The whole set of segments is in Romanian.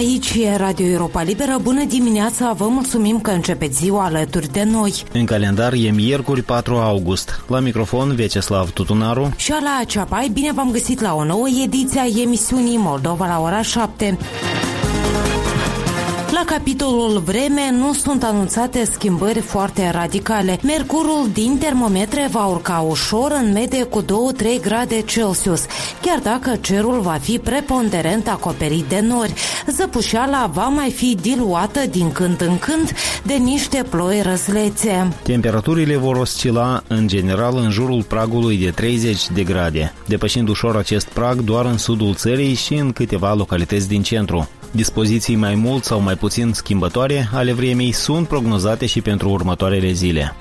Aici e Radio Europa Liberă. Bună dimineața, vă mulțumim că începeți ziua alături de noi. În calendar e miercuri 4 august. La microfon Vyacheslav Tutunaru și Ala Ceapai. Bine v-am găsit la o nouă ediție a emisiunii Moldova la ora 7. La capitolul vreme nu sunt anunțate schimbări foarte radicale. Mercurul din termometre va urca ușor, în medie cu 2-3 grade Celsius, chiar dacă cerul va fi preponderent acoperit de nori. Zăpușeala va mai fi diluată din când în când de niște ploi răslețe. Temperaturile vor oscila în general în jurul pragului de 30 de grade, depășind ușor acest prag doar în sudul țării și în câteva localități din centru. Dispoziții mai mult sau mai puțin schimbătoare ale vremii sunt prognozate și pentru următoarele zile.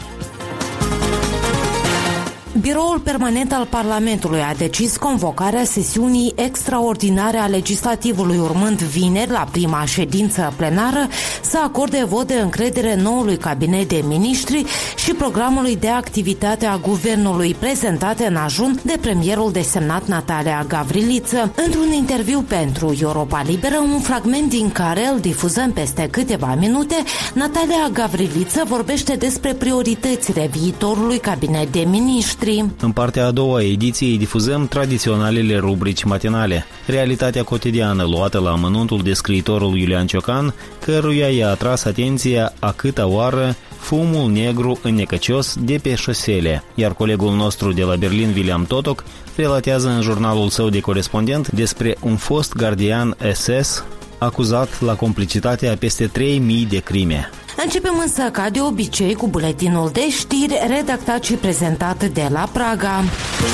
Biroul Permanent al Parlamentului a decis convocarea sesiunii extraordinare a Legislativului, urmând vineri, la prima ședință plenară, să acorde vot de încredere noului cabinet de miniștri și programului de activitate a guvernului, prezentate în ajun de premierul desemnat Natalia Gavriliță. Într-un interviu pentru Europa Liberă, un fragment din care îl difuzăm peste câteva minute, Natalia Gavriliță vorbește despre prioritățile viitorului cabinet de miniștri. În partea a doua a ediției difuzăm tradiționalele rubrici matinale, realitatea cotidiană luată la amănuntul de scriitorul Iulian Ciocan, căruia i-a atras atenția a câta oară fumul negru înnecăcios de pe șosele, iar colegul nostru de la Berlin, William Totok, relatează în jurnalul său de corespondent despre un fost gardian SS acuzat la complicitate a peste 3000 de crime. Începem însă, ca de obicei, cu buletinul de știri redactat și prezentat de la Praga.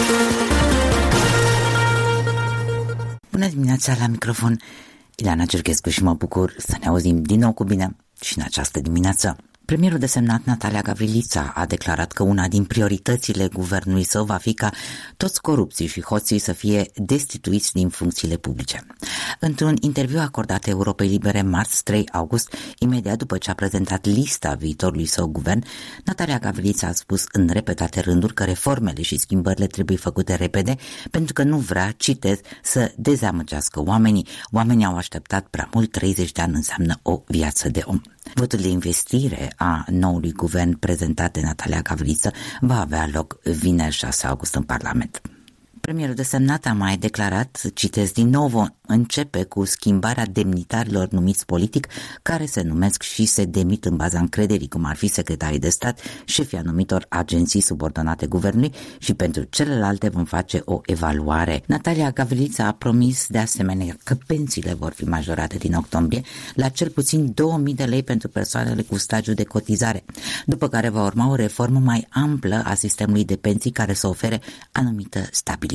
Bună dimineața, la microfon Ileana Cerchescu și mă bucur să ne auzim din nou cu bine și în această dimineață. Premierul desemnat Natalia Gavrilița a declarat că una din prioritățile guvernului său va fi ca toți corupții și hoții să fie destituiți din funcțiile publice. Într-un interviu acordat Europei Libere marți 3 august, imediat după ce a prezentat lista viitorului său guvern, Natalia Gavrilița a spus în repetate rânduri că reformele și schimbările trebuie făcute repede pentru că nu vrea, citez, să dezamăgească oamenii. Oamenii au așteptat prea mult, 30 de ani înseamnă o viață de om. Votul de investire a noului guvern prezentat de Natalia Gavriliță va avea loc vineri 6 august în Parlament. Premierul desemnat a mai declarat, citez din nou, începe cu schimbarea demnitarilor numiți politic, care se numesc și se demit în baza încrederii, cum ar fi secretarii de stat, șefii anumitor agenții subordonate guvernului, și pentru celelalte vom face o evaluare. Natalia Gavriliță a promis de asemenea că pensiile vor fi majorate din octombrie la cel puțin 2000 de lei pentru persoanele cu stagiu de cotizare, după care va urma o reformă mai amplă a sistemului de pensii care să ofere anumită stabilitate.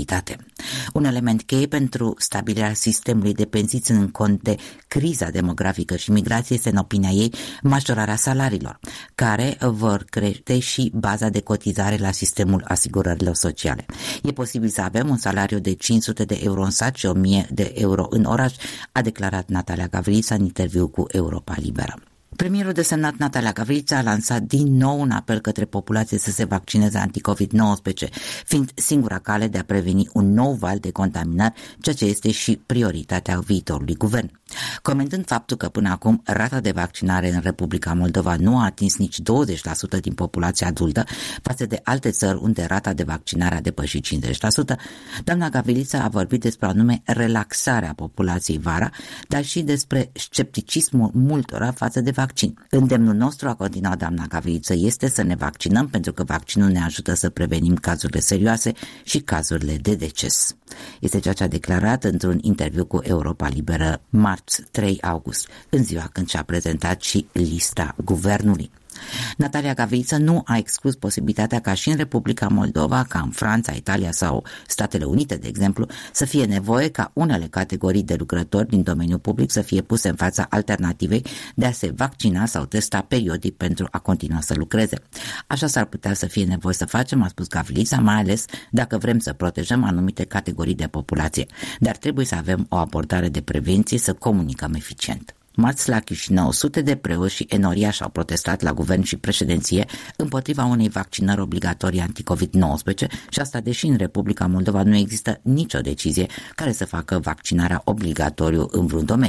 Un element cheie pentru stabilirea sistemului de pensii, ținând cont de criza demografică și migrație, este, în opinia ei, majorarea salariilor, care vor crește și baza de cotizare la sistemul asigurărilor sociale. E posibil să avem un salariu de 500 de euro în sat și 1000 de euro în oraș, a declarat Natalia Gavrilița în interviu cu Europa Liberă. Premierul desemnat Natalia Gavrilița a lansat din nou un apel către populație să se vaccineze anti-COVID-19, fiind singura cale de a preveni un nou val de contaminare, ceea ce este și prioritatea viitorului guvern. Comentând faptul că până acum rata de vaccinare în Republica Moldova nu a atins nici 20% din populația adultă, față de alte țări unde rata de vaccinare a depășit 50%, doamna Gavrilița a vorbit despre o anume relaxare a populației vara, dar și despre scepticismul multora față de vaccin. Îndemnul nostru, a continuat doamna Gavriliță, este să ne vaccinăm pentru că vaccinul ne ajută să prevenim cazurile serioase și cazurile de deces. Este ceea ce a declarat într-un interviu cu Europa Liberă marți 3 august, în ziua când și-a prezentat și lista guvernului. Natalia Gavriliță nu a exclus posibilitatea ca și în Republica Moldova, ca în Franța, Italia sau Statele Unite, de exemplu, să fie nevoie ca unele categorii de lucrători din domeniul public să fie puse în fața alternativei de a se vaccina sau testa periodic pentru a continua să lucreze. Așa s-ar putea să fie nevoie să facem, a spus Gavrilița, mai ales dacă vrem să protejăm anumite categorii de populație. Dar trebuie să avem o abordare de prevenție, să comunicăm eficient. Marți la Chișinău, sute de preoți și enoriași au protestat la guvern și președinție împotriva unei vaccinări obligatorii anti-COVID-19 și asta deși în Republica Moldova nu există nicio decizie care să facă vaccinarea obligatoriu în vreun domeniu.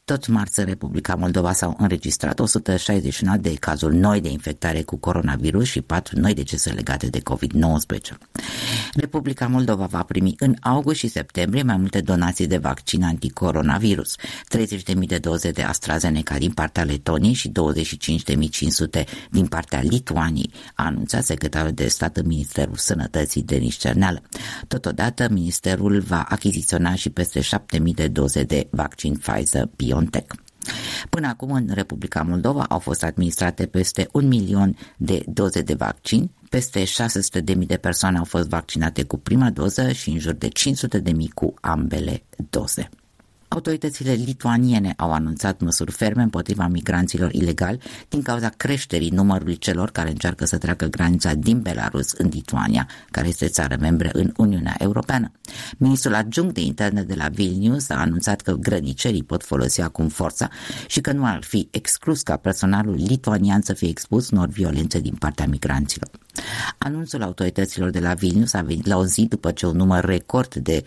Tot marți în Republica Moldova s-au înregistrat 161 de cazuri noi de infectare cu coronavirus și 4 noi decese legate de COVID-19. Republica Moldova va primi în august și septembrie mai multe donații de vaccin anticoronavirus, 30.000 de doze de AstraZeneca din partea Letoniei și 25.500 din partea Lituaniei, a anunțat secretarul de stat în Ministerul Sănătății Denis Cerneală. Totodată, ministerul va achiziționa și peste 7.000 de doze de vaccin Pfizer-BioNTech. Până acum, în Republica Moldova au fost administrate peste 1 milion de doze de vaccin, peste 600.000 de persoane au fost vaccinate cu prima doză și în jur de 500.000 cu ambele doze. Autoritățile lituaniene au anunțat măsuri ferme împotriva migranților ilegali din cauza creșterii numărului celor care încearcă să treacă granița din Belarus în Lituania, care este țară membră în Uniunea Europeană. Ministrul adjunct de interne de la Vilnius a anunțat că grănicerii pot folosi acum forța și că nu ar fi exclus ca personalul lituanian să fie expus unor violențe din partea migranților. Anunțul autorităților de la Vilnius a venit la o zi după ce un număr record de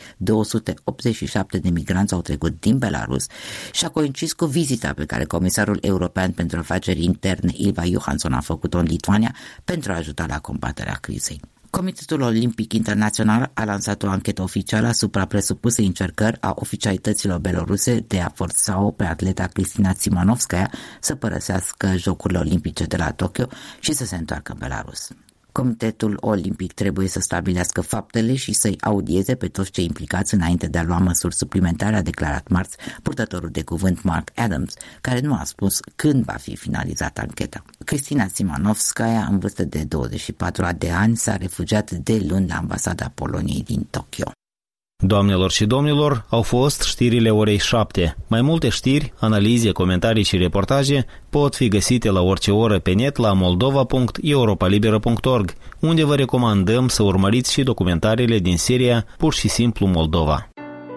287 de migranți au trecut din Belarus și a coincis cu vizita pe care Comisarul European pentru Afaceri Interne Ylva Johansson a făcut-o în Lituania pentru a ajuta la combaterea crizei. Comitetul Olimpic Internațional a lansat o anchetă oficială asupra presupusei încercări a oficialităților beloruse de a forța-o pe atleta Cristina Tsimanovskaya să părăsească Jocurile Olimpice de la Tokyo și să se întoarcă în Belarus. Comitetul Olimpic trebuie să stabilească faptele și să-i audieze pe toți cei implicați înainte de a lua măsuri suplimentare, a declarat marți purtătorul de cuvânt Mark Adams, care nu a spus când va fi finalizată ancheta. Cristina Tsimanovskaya, în vârstă de 24 de ani, s-a refugiat de luni la ambasada Poloniei din Tokyo. Doamnelor și domnilor, au fost știrile orei 7. Mai multe știri, analize, comentarii și reportaje pot fi găsite la orice oră pe net la moldova.europalibera.org, unde vă recomandăm să urmăriți și documentarele din seria Pur și simplu Moldova.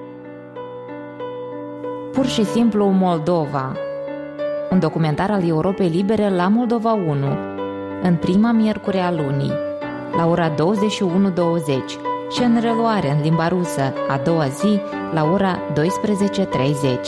Pur și simplu Moldova. Un documentar al Europei Libere la Moldova 1, în prima miercuri a lunii, la ora 21:20. și în reluare în limba rusă a doua zi la ora 12:30.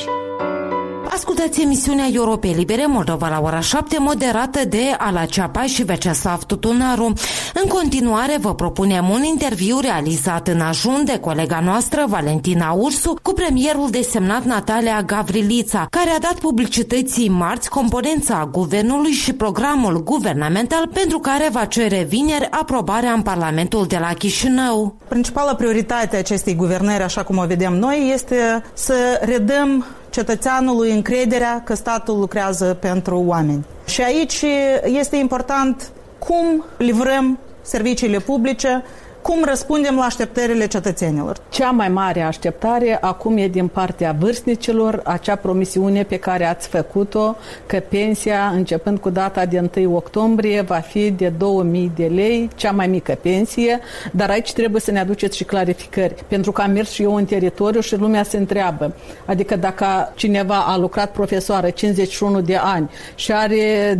Ascultați emisiunea Europei Libere Moldova la ora 7, moderată de Ala Ceapa și Veceslav Tutunaru. În continuare vă propunem un interviu realizat în ajun de colega noastră Valentina Ursu cu premierul desemnat Natalia Gavrilița, care a dat publicității marți componența guvernului și programul guvernamental pentru care va cere vineri aprobarea în Parlamentul de la Chișinău. Principala prioritate a acestei guvernări, așa cum o vedem noi, este să redăm cetățeanului încrederea că statul lucrează pentru oameni. Și aici este important cum livrăm serviciile publice, cum răspundem la așteptările cetățenilor. Cea mai mare așteptare acum e din partea vârstnicilor, acea promisiune pe care ați făcut-o, că pensia, începând cu data de 1 octombrie, va fi de 2000 de lei, cea mai mică pensie, dar aici trebuie să ne aduceți și clarificări, pentru că am mers și eu în teritoriu și lumea se întreabă. Adică dacă cineva a lucrat profesoară 51 de ani și are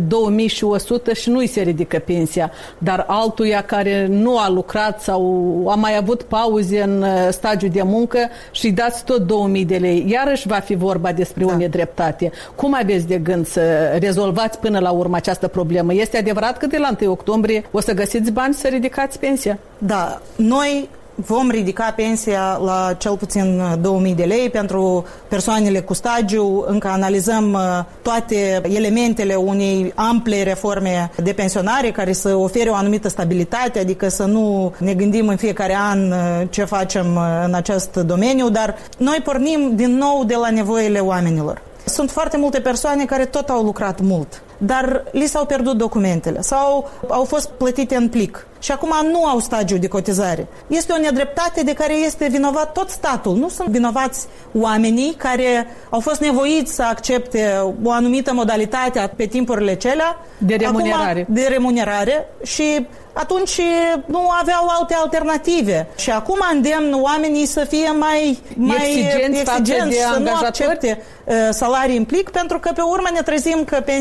2100 și nu-i se ridică pensia, dar altuia care nu a lucrat sau a mai avut pauze în stagiu de muncă și dați tot 2000 de lei. Iarăși va fi vorba despre o nedreptate. Cum aveți de gând să rezolvați până la urmă această problemă? Este adevărat că de la 1 octombrie o să găsiți bani să ridicați pensia? Da, noi vom ridica pensia la cel puțin 2000 de lei pentru persoanele cu stagiu. Încă analizăm toate elementele unei ample reforme de pensionare care să ofere o anumită stabilitate, adică să nu ne gândim în fiecare an ce facem în acest domeniu, dar noi pornim din nou de la nevoile oamenilor. Sunt foarte multe persoane care tot au lucrat mult, dar li s-au pierdut documentele sau au fost plătite în plic și acum nu au stagiu de cotizare. Este o nedreptate de care este vinovat tot statul. Nu sunt vinovați oamenii care au fost nevoiți să accepte o anumită modalitate pe timpurile celea de remunerare și atunci nu aveau alte alternative. Și acum îndemn oamenii să fie mai exigenți, să nu accepte salarii în plic, pentru că pe urmă ne trezim că pensiile sunt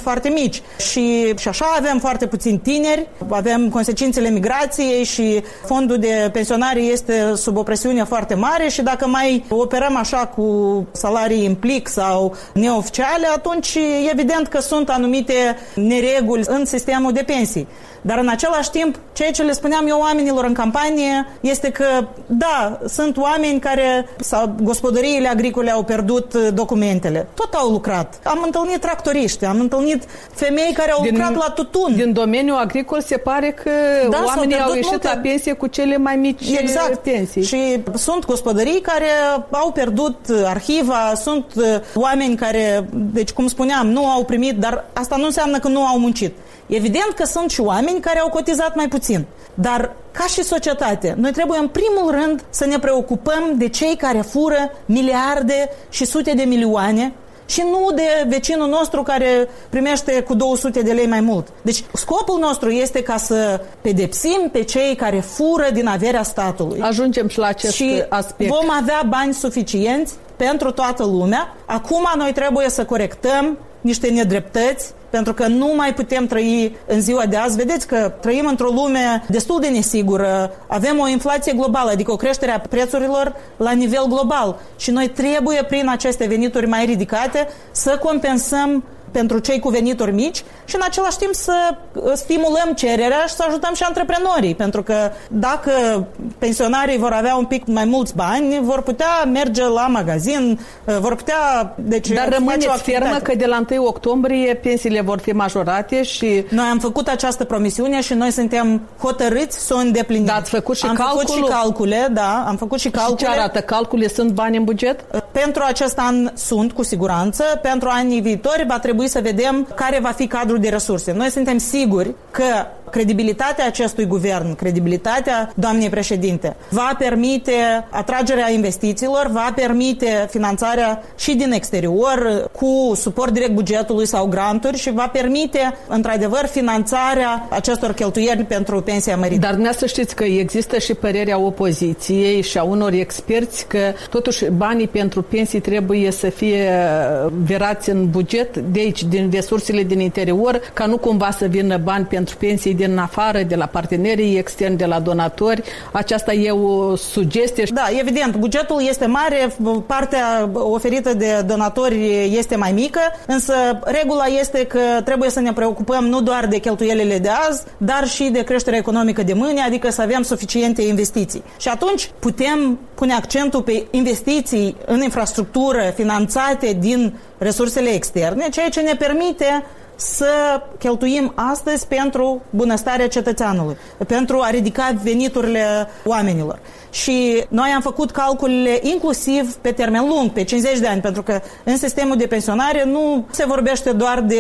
foarte mici și așa avem foarte puțini tineri, avem consecințele migrației și fondul de pensionare este sub o presiune foarte mare și dacă mai operăm așa cu salarii în plic sau neoficiale, atunci evident că sunt anumite nereguli în sistemul de pensii. Dar în același timp, ceea ce le spuneam eu oamenilor în campanie este că, da, sunt oameni care, sau gospodăriile agricole au pierdut documentele. Tot au lucrat. Am întâlnit tractoriști, am întâlnit femei care au lucrat la tutun. Din domeniul agricol se pare că oamenii au ieșit la pensie cu cele mai mici pensii. Și sunt gospodării care au pierdut arhiva, sunt oameni care, deci cum spuneam, nu au primit, dar asta nu înseamnă că nu au muncit. Evident că sunt și oameni care au cotizat mai puțin. Dar, ca și societate, noi trebuie în primul rând să ne preocupăm de cei care fură miliarde și sute de milioane și nu de vecinul nostru care primește cu 200 de lei mai mult. Deci, scopul nostru este ca să pedepsim pe cei care fură din averea statului. Ajungem și la acest aspect. Vom avea bani suficienți pentru toată lumea. Acum noi trebuie să corectăm niște nedreptăți, pentru că nu mai putem trăi în ziua de azi. Vedeți că trăim într-o lume destul de nesigură, avem o inflație globală, adică o creștere a prețurilor la nivel global și noi trebuie prin aceste venituri mai ridicate să compensăm pentru cei cu venituri mici și în același timp să stimulăm cererea și să ajutăm și antreprenorii, pentru că dacă pensionarii vor avea un pic mai mulți bani, vor putea merge la magazin, vor putea... Dar rămâneți fermă că de la 1 octombrie pensiile vor fi majorate și... Noi am făcut această promisiune și noi suntem hotărâți să o îndeplinim. Dar ați făcut și am făcut și calcule, da, am făcut și calcule. Și ce arată calcule? Sunt bani în buget? Pentru acest an sunt, cu siguranță. Pentru anii viitori va trebui să vedem care va fi cadrul de resurse. Noi suntem siguri că credibilitatea acestui guvern, credibilitatea doamnei președinte, va permite atragerea investițiilor, va permite finanțarea și din exterior, cu suport direct bugetului sau granturi și va permite, într-adevăr, finanțarea acestor cheltuieli pentru pensia mărită. Dar dumneavoastră știți că există și părerea opoziției și a unor experți că totuși banii pentru pensii trebuie să fie virați în buget, de aici, din resursele din interior, ca nu cumva să vină bani pentru pensii din afară, de la partenerii externi, de la donatori. Aceasta e o sugestie. Da, evident, bugetul este mare, partea oferită de donatori este mai mică, însă regula este că trebuie să ne preocupăm nu doar de cheltuielile de azi, dar și de creșterea economică de mâine, adică să avem suficiente investiții. Și atunci putem pune accentul pe investiții în infrastructură finanțate din resursele externe, ceea ce ne permite să cheltuim astăzi pentru bunăstarea cetățeanului, pentru a ridica veniturile oamenilor. Și noi am făcut calculele inclusiv pe termen lung, pe 50 de ani, pentru că în sistemul de pensionare nu se vorbește doar de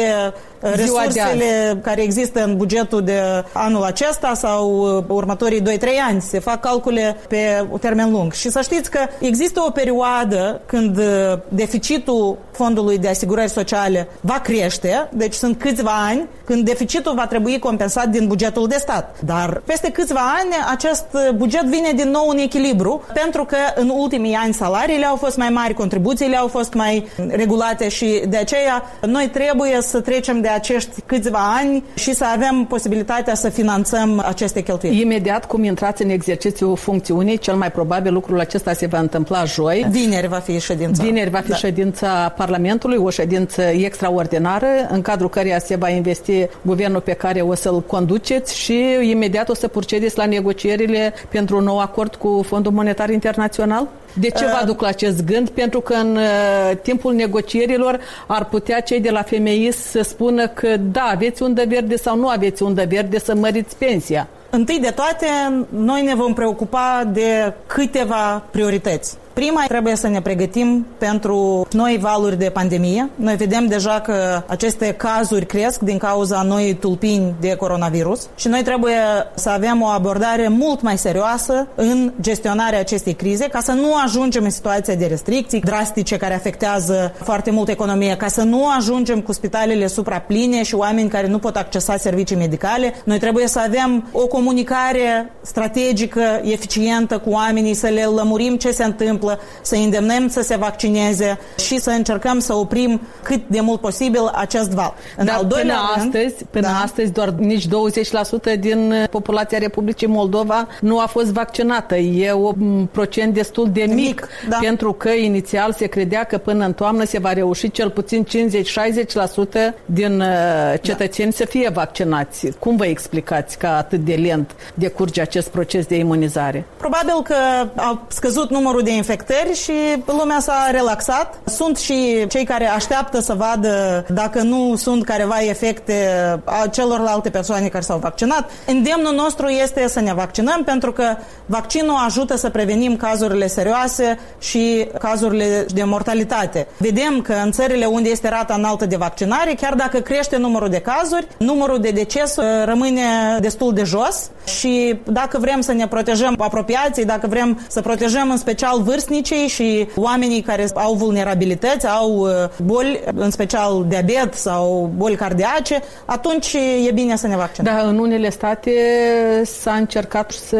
resursele care există în bugetul de anul acesta sau următorii 2-3 ani. Se fac calcule pe termen lung. Și să știți că există o perioadă când deficitul Fondului de Asigurări Sociale va crește, deci sunt câțiva ani când deficitul va trebui compensat din bugetul de stat. Dar peste câțiva ani acest buget vine din nou în echilibru, pentru că în ultimii ani salariile au fost mai mari, contribuțiile au fost mai regulate și de aceea noi trebuie să trecem de acești câțiva ani și să avem posibilitatea să finanțăm aceste cheltuieli. Imediat cum intrați în exercițiul funcțiunii, cel mai probabil lucrul acesta se va întâmpla joi. Vineri va fi ședința. Vineri va fi ședința Parlamentului, o ședință extraordinară, în cadrul căreia se va investi guvernul pe care o să-l conduceți și imediat o să procedeți la negocierile pentru un nou acord cu Fondul Monetar Internațional? De ce vă aduc la acest gând? Pentru că în timpul negocierilor ar putea cei de la FMI să spună că da, aveți undă verde sau nu aveți undă verde să măriți pensia. Întâi de toate, noi ne vom preocupa de câteva priorități. Prima, trebuie să ne pregătim pentru noi valuri de pandemie. Noi vedem deja că aceste cazuri cresc din cauza noii tulpini de coronavirus și noi trebuie să avem o abordare mult mai serioasă în gestionarea acestei crize, ca să nu ajungem în situația de restricții drastice care afectează foarte mult economia, ca să nu ajungem cu spitalele suprapline și oameni care nu pot accesa servicii medicale. Noi trebuie să avem o comunicare strategică, eficientă cu oamenii, să le lămurim ce se întâmplă, întâmplă, să îndemnăm să se vaccineze și să încercăm să oprim cât de mult posibil acest val. Dar până astăzi doar nici 20% din populația Republicii Moldova nu a fost vaccinată. E un procent destul de mic. Pentru că inițial se credea că până în toamnă se va reuși cel puțin 50-60% din cetățeni să fie vaccinați. Cum vă explicați că atât de lent decurge acest proces de imunizare? Probabil că a scăzut numărul de infectări și lumea s-a relaxat. Sunt și cei care așteaptă să vadă dacă nu sunt careva efecte a celorlalte persoane care s-au vaccinat. Îndemnul nostru este să ne vaccinăm, pentru că vaccinul ajută să prevenim cazurile serioase și cazurile de mortalitate. Vedem că în țările unde este rata înaltă de vaccinare, chiar dacă crește numărul de cazuri, numărul de deces rămâne destul de jos și dacă vrem să ne protejăm apropiații, dacă vrem să protejăm în special vârstnicii și oamenii care au vulnerabilități, au boli, în special diabet sau boli cardiace, atunci e bine să ne vaccinăm. Da, în unele state s-a încercat să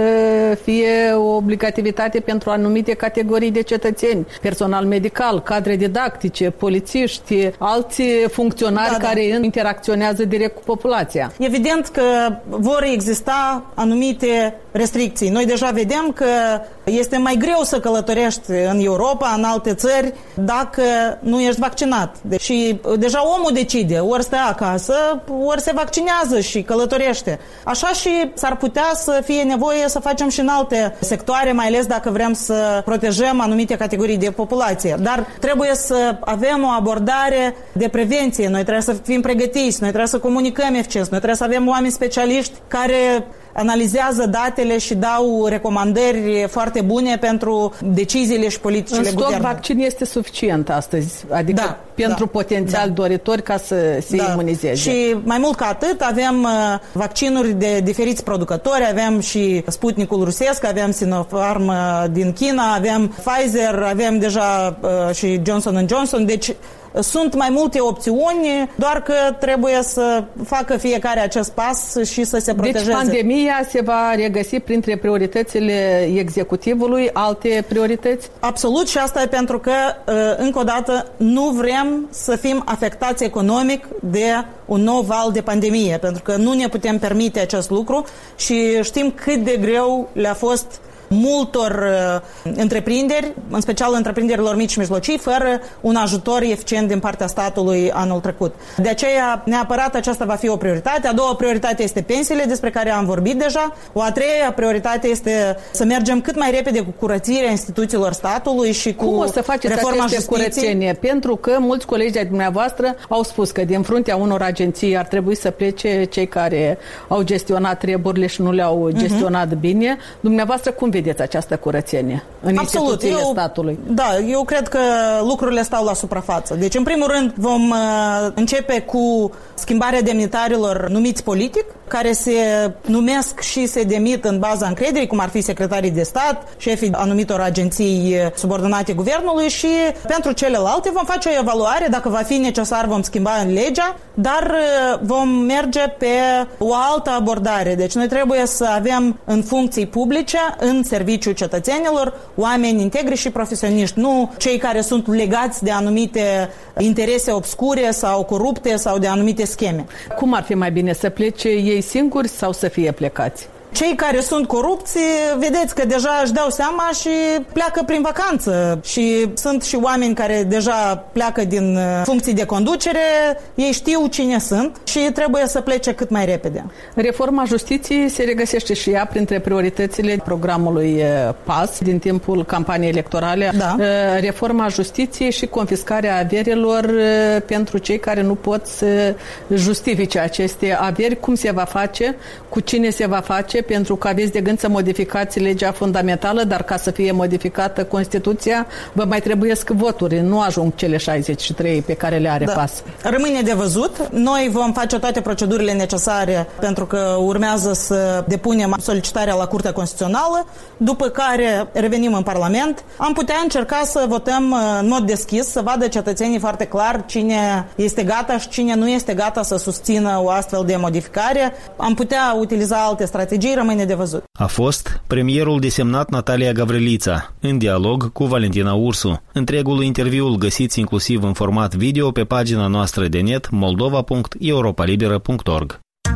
fie o obligativitate pentru anumite categorii de cetățeni, personal medical, cadre didactice, polițiști, alți funcționari care interacționează direct cu populația. Evident că vor exista anumite restricții. Noi deja vedem că este mai greu să călătorești în Europa, în alte țări, dacă nu ești vaccinat. Și deja omul decide, ori stă acasă, ori se vaccinează și călătorește. Așa și s-ar putea să fie nevoie să facem și în alte sectoare, mai ales dacă vrem să protejăm anumite categorii de populație. Dar trebuie să avem o abordare de prevenție. Noi trebuie să fim pregătiți, noi trebuie să comunicăm eficient, noi trebuie să avem oameni specialiști care analizează datele și dau recomandări foarte bune pentru deciziile și politicile guvernului. În stoc vaccin este suficient astăzi, adică pentru potențial doritori ca să se imunizeze. Și mai mult ca atât, avem vaccinuri de diferiți producători, avem și Sputnikul rusesc, avem Sinopharm din China, avem Pfizer, avem deja și Johnson & Johnson, deci sunt mai multe opțiuni, doar că trebuie să facă fiecare acest pas și să se protejeze. Deci pandemia se va regăsi printre prioritățile executivului, alte priorități? Absolut, și asta e pentru că, încă o dată, nu vrem să fim afectați economic de un nou val de pandemie, pentru că nu ne putem permite acest lucru și știm cât de greu le-a fost multor întreprinderi, în special întreprinderilor mici și mijlocii, fără un ajutor eficient din partea statului anul trecut. De aceea, neapărat aceasta va fi o prioritate. A doua prioritate este pensiile, despre care am vorbit deja. O a treia prioritate este să mergem cât mai repede cu curățirea instituțiilor statului și cu Cum o să faceți aceste curățenie? Pentru că mulți colegi ai dumneavoastră au spus că din fruntea unor agenții ar trebui să plece cei care au gestionat treburile și nu le-au gestionat bine. Dumneavoastră cum vedeți această curățenie în instituțiile statului? Da, eu cred că lucrurile stau la suprafață. Deci, în primul rând, vom începe cu schimbarea demnitarilor numiți politic, care se numesc și se demit în baza încrederii, cum ar fi secretarii de stat, șefii anumitor agenții subordonate guvernului, și pentru celelalte vom face o evaluare, dacă va fi necesar vom schimba în legea, dar vom merge pe o altă abordare. Deci noi trebuie să avem în funcții publice, în serviciul cetățenilor, oameni integri și profesioniști, nu cei care sunt legați de anumite interese obscure sau corupte sau de anumite scheme. Cum ar fi mai bine, să plece ei singuri sau să fie plecați? Cei care sunt corupți, vedeți că deja își dau seama și pleacă prin vacanță. Și sunt și oameni care deja pleacă din funcții de conducere, ei știu cine sunt și trebuie să plece cât mai repede. Reforma justiției se regăsește și ea printre prioritățile programului PAS din timpul campaniei electorale. Da. Reforma justiției și confiscarea averilor pentru cei care nu pot să justifice aceste averi. Cum se va face? Cu cine se va face? Pentru că aveți de gând să modificați legea fundamentală, dar ca să fie modificată Constituția, vă mai trebuiesc voturi. Nu ajung cele 63 pe care le are PAS. Rămâne de văzut. Noi vom face toate procedurile necesare, pentru că urmează să depunem solicitarea la Curtea Constituțională, după care revenim în Parlament. Am putea încerca să votăm în mod deschis, să vadă cetățenii foarte clar cine este gata și cine nu este gata să susțină o astfel de modificare. Am putea utiliza alte strategii, și rămâne de văzut. A fost premierul desemnat Natalia Gavrilița, în dialog cu Valentina Ursu. Întregul interviu îl găsiți inclusiv în format video pe pagina noastră de net moldova.europalibera.org.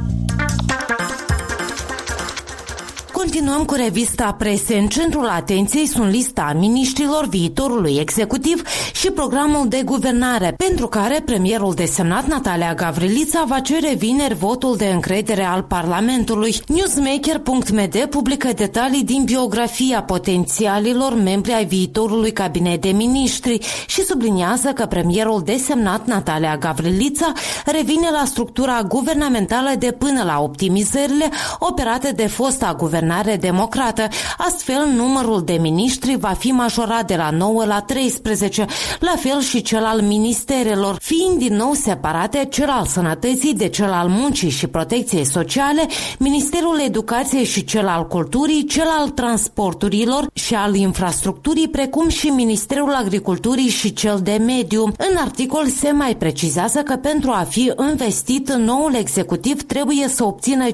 Continuăm cu revista Prese. În centrul atenției sunt lista miniștrilor viitorului executiv și programul de guvernare, pentru care premierul desemnat Natalia Gavrilița va cere vineri votul de încredere al Parlamentului. Newsmaker.md publică detalii din biografia potențialilor membri ai viitorului cabinet de miniștri și subliniază că premierul desemnat Natalia Gavrilița revine la structura guvernamentală de până la optimizările operate de fosta guvernare democrată. Astfel, numărul de miniștri va fi majorat de la 9 la 13, la fel și cel al ministerelor, fiind din nou separate cel al sănătății de cel al muncii și protecției sociale, Ministerul Educației și cel al culturii, cel al transporturilor și al infrastructurii, precum și Ministerul Agriculturii și cel de mediu. În articol se mai precizează că pentru a fi investit, noul executiv trebuie să obțină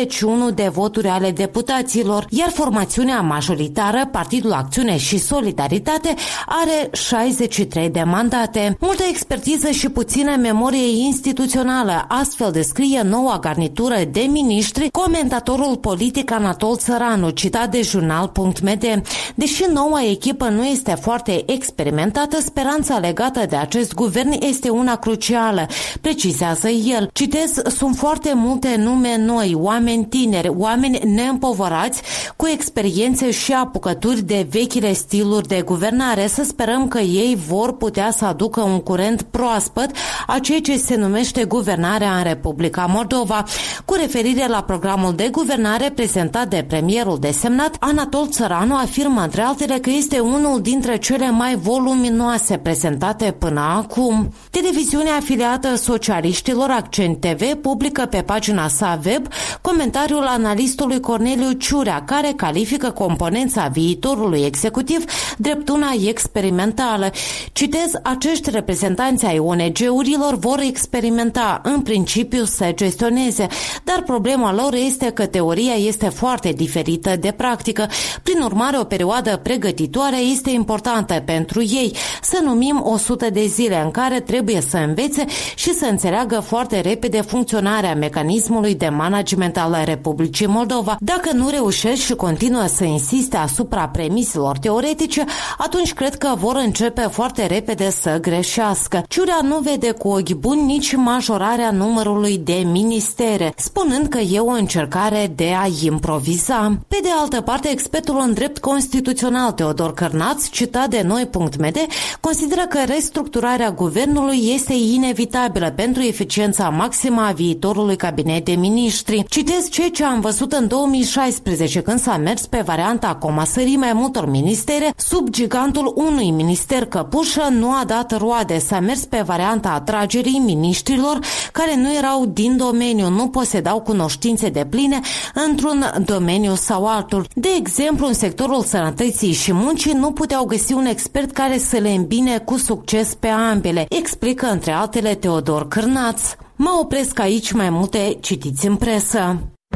51 de voturi ale deputaților, iar formațiunea majoritară, Partidul Acțiune și Solidaritate, are 63 de mandate. Multă expertiză și puțină memorie instituțională, astfel descrie noua garnitură de miniștri comentatorul politic Anatol Țăranu, citat de jurnal.md. Deși noua echipă nu este foarte experimentată, speranța legată de acest guvern este una crucială, precizează el. Citez, sunt foarte multe nume noi, oameni tineri, oameni neîmpovărați, cu experiențe și apucături de vechile stiluri de guvernare. Să sperăm că ei vor putea să aducă un curent proaspăt a ceea ce se numește guvernarea în Republica Moldova. Cu referire la programul de guvernare prezentat de premierul desemnat, Anatol Țăranu afirmă între altele că este unul dintre cele mai voluminoase prezentate până acum. Televiziunea afiliată socialiștilor Accent TV publică pe pagina sa web comentariul analistului Corneliu Ciurea, care califică componența viitorului executiv drept una experimentală. Citez, acești reprezentanți ai ONG-urilor vor experimenta, în principiu să gestioneze, dar problema lor este că teoria este foarte diferită de practică. Prin urmare, o perioadă pregătitoare este importantă pentru ei, să numim 100 de zile în care trebuie să învețe și să înțeleagă foarte repede funcționarea mecanismului de management al Republicii Moldova. Dacă nu reușesc și continuă să insiste asupra premiselor teoretice, atunci cred că vor începe foarte repede să greșească. Ciurea nu vede cu ochi buni nici majorarea numărului de ministere, spunând că e o încercare de a improviza. Pe de altă parte, expertul în drept constituțional Teodor Cărnaț, citat de Noi.md, consideră că restructurarea guvernului este inevitabilă pentru eficiența maximă a viitorului cabinet de miniștri. Citez ceea ce am văzut în 2016, când s-a mers pe varianta comasării mai multor ministere sub gigantul unui minister căpușă, nu a dat roade. S-a mers pe varianta atragerii miniștrilor care nu erau din domeniu, nu posedau cunoștințe depline într-un domeniu sau altul. De exemplu, în sectorul sănătății și muncii nu puteau găsi un expert care să le îmbine cu succes pe ambele, explică între altele Teodor Cârnaț. Mă opresc aici, mai multe citiți în presă.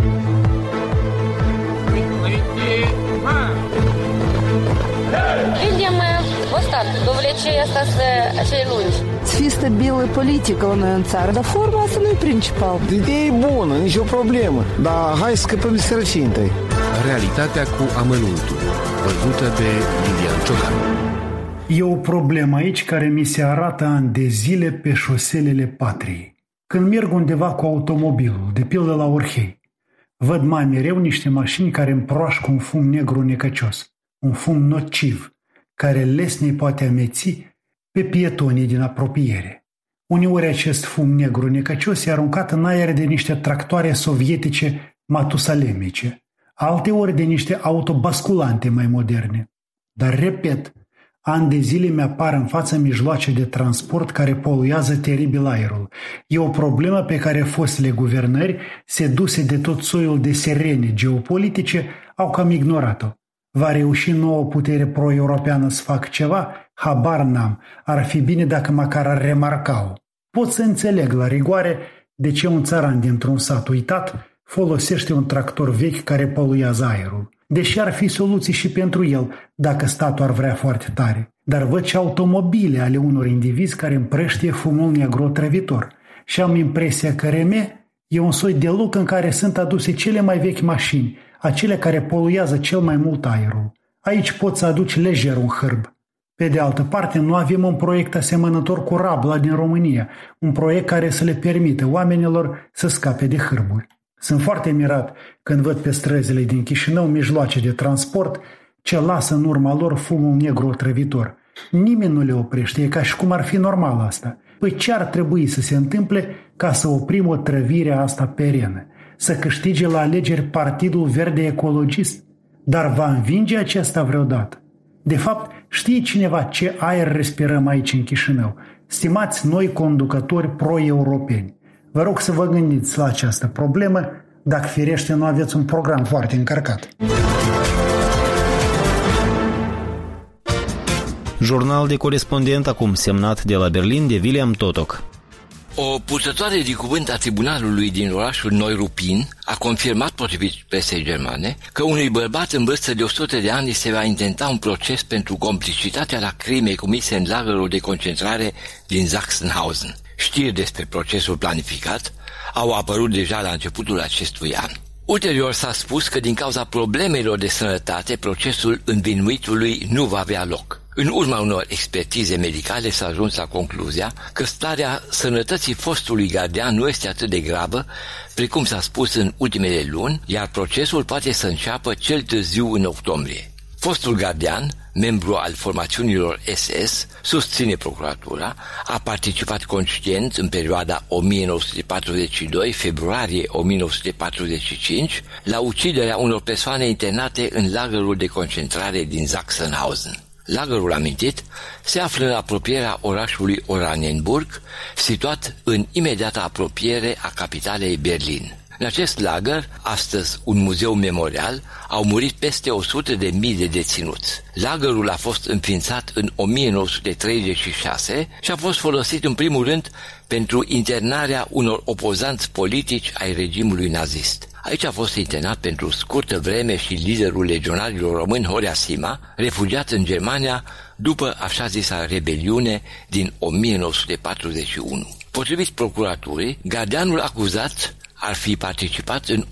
Видим остатки до влечения acei lungi. Să fie stabilă politică la noi în țară, dar forma asta nu e principal. Ideea e bună, nicio problemă, dar hai să scăpăm de sărăcie întâi. Realitatea cu amănuntul, văzută de Lilian Ciocan. E o problemă aici care mi se arată ani de zile pe șoselele patriei. Când merg undeva cu automobilul, de pildă la Orhei, văd mai mereu niște mașini care împroașcă un fum negru necăcios, un fum nociv, care lesne poate ameți pe pietonii din apropiere. Uneori acest fum negru necăcios e aruncat în aer de niște tractoare sovietice matusalemice, alteori de niște autobasculante mai moderne. Dar, repet, ani de zile mi-apar în față mijloace de transport care poluează teribil aerul. E o problemă pe care fostele guvernări, seduse de tot soiul de sirene geopolitice, au cam ignorat-o. Va reuși nouă putere pro-europeană să facă ceva? Habar n-am. Ar fi bine dacă măcar ar remarca-o. Pot să înțeleg la rigoare de ce un țăran dintr-un sat uitat folosește un tractor vechi care poluează aerul. Deși ar fi soluții și pentru el, dacă statul ar vrea foarte tare. Dar văd și automobile ale unor indivizi care împrăștie fumul negru otrăvitor. Și am impresia că RME e un soi de loc în care sunt aduse cele mai vechi mașini, acele care poluează cel mai mult aerul. Aici poți să aduci lejer un hârb. Pe de altă parte, nu avem un proiect asemănător cu Rabla din România, un proiect care să le permită oamenilor să scape de hârburi. Sunt foarte mirat când văd pe străzile din Chișinău mijloace de transport ce lasă în urma lor fumul negru otrăvitor. Nimeni nu le oprește, e ca și cum ar fi normal asta. Păi ce ar trebui să se întâmple ca să oprim otrăvirea asta perenă? Să câștige la alegeri Partidul Verde Ecologist? Dar va învinge acesta vreodată? De fapt, știe cineva ce aer respirăm aici în Chișinău? Stimați noi conducători pro-europeni, vă rog să vă gândiți la această problemă, dacă firește nu aveți un program foarte încărcat. Jurnal de corespondent acum semnat de la Berlin de William Totok. O purtătoare de cuvânt a tribunalului din orașul Neuruppin a confirmat, potrivit presei germane, că unui bărbat în vârstă de 100 de ani se va intenta un proces pentru complicitatea la crime comise în lagărul de concentrare din Sachsenhausen. Știri despre procesul planificat au apărut deja la începutul acestui an. Ulterior s-a spus că din cauza problemelor de sănătate, procesul învinuitului nu va avea loc. În urma unor expertize medicale s-a ajuns la concluzia că starea sănătății fostului gardian nu este atât de gravă, precum s-a spus în ultimele luni, iar procesul poate să înceapă cel târziu în octombrie. Fostul gardian, membru al formațiunilor SS, susține procuratura, a participat conștient în perioada 1942-februarie 1945 la uciderea unor persoane internate în lagărul de concentrare din Sachsenhausen. Lagărul amintit se află în apropierea orașului Oranienburg, situat în imediată apropiere a capitalei Berlin. În acest lagăr, astăzi un muzeu memorial, au murit peste 100.000 de deținuți. Lagărul a fost înființat în 1936 și a fost folosit în primul rând pentru internarea unor opozanți politici ai regimului nazist. Aici a fost internat pentru scurtă vreme și liderul legionarilor români Horea Sima, refugiat în Germania după așa zisa rebeliune din 1941. Potrivit procuraturii, gardianul acuzat ar fi participat în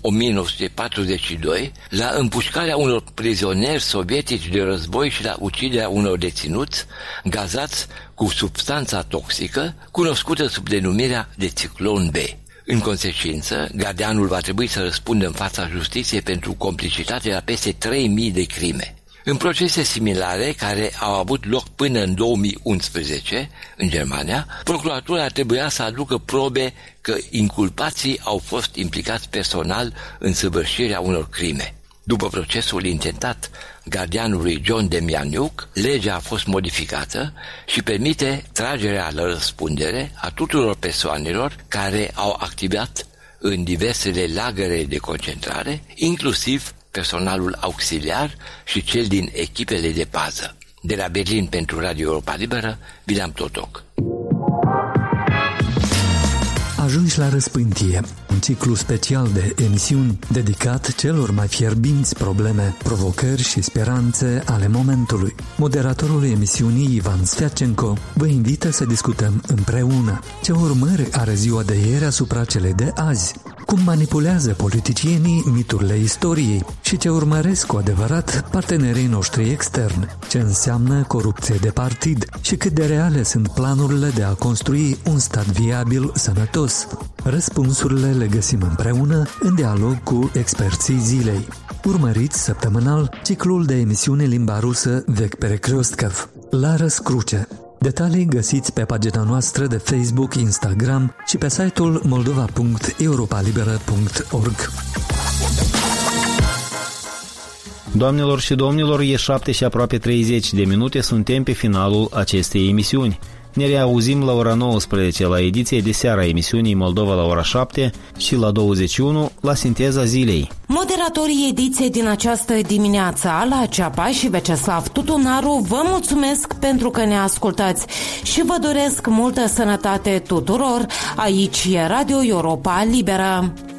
1942 la împușcarea unor prizonieri sovietici de război și la uciderea unor deținuți gazați cu substanța toxică cunoscută sub denumirea de Ciclon B. În consecință, gardianul va trebui să răspundă în fața justiției pentru complicitate la peste 3.000 de crime. În procese similare, care au avut loc până în 2011 în Germania, procuratura trebuia să aducă probe că inculpații au fost implicați personal în săvârșirea unor crime. După procesul intentat gardianului John Demjanjuk, legea a fost modificată și permite tragerea la răspundere a tuturor persoanelor care au activat în diversele lagăre de concentrare, inclusiv personalul auxiliar și cel din echipele de pază. De la Berlin pentru Radio Europa Liberă, William Totok. Ajungi la Răspântie, un ciclu special de emisiuni dedicat celor mai fierbinți probleme, provocări și speranțe ale momentului. Moderatorul emisiunii Ivan Sfiacenco vă invită să discutăm împreună ce urmări are ziua de ieri asupra celei de azi, cum manipulează politicienii miturile istoriei și ce urmăresc cu adevărat partenerii noștri externi, ce înseamnă corupție de partid și cât de reale sunt planurile de a construi un stat viabil, sănătos. Răspunsurile le găsim împreună în dialog cu experții zilei. Urmăriți săptămânal ciclul de emisiune limba rusă Vec Perekrostkov, la Răscruce. Detalii găsiți pe pagina noastră de Facebook, Instagram și pe site-ul moldova.europalibera.org. Doamnelor și domnilor, e 7 și aproape 30 de minute, suntem pe finalul acestei emisiuni. Ne reauzim la ora 19 la ediție de seara a emisiunii Moldova la ora 7 și la 21 la Sinteza zilei. Moderatorii ediției din această dimineață, Ala Ceapa și Veceslav Tutunaru, vă mulțumesc pentru că ne ascultați și vă doresc multă sănătate tuturor. Aici e Radio Europa Liberă.